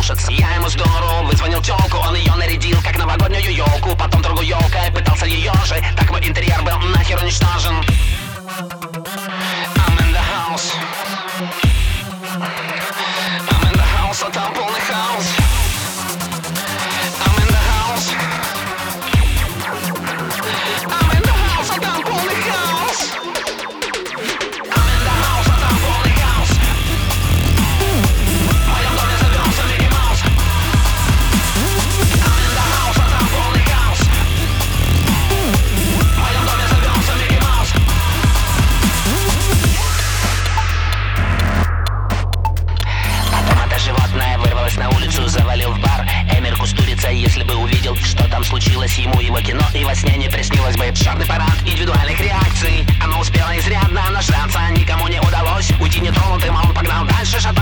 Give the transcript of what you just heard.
слушаться. Я ему здорово вызвонил тёлку, он ее нарядил как новогоднюю елку. Потом другой елкой пытался ее же, так мой интерьер был нахер уничтожен. I'm in the house. I'm in the house, а там полный хаос. I'm in the house. I'm in the house, а там полный хаос. I'm in the house, а там полный хаос. В моем доме завелся Микки Маус. I'm in the house, а там полный хаос. В моем доме завелся Микки Маус. Потом это животное вырвалось на улицу, завалил в бар. Эмир кустурица, если бы увидел, что там случилось, ему его кино и во сне не приснилось бы. Черный парад индивидуальных реакций. Оно успело изрядно нажраться, никому не удалось уйти нетронутым, а он погнал дальше шататься.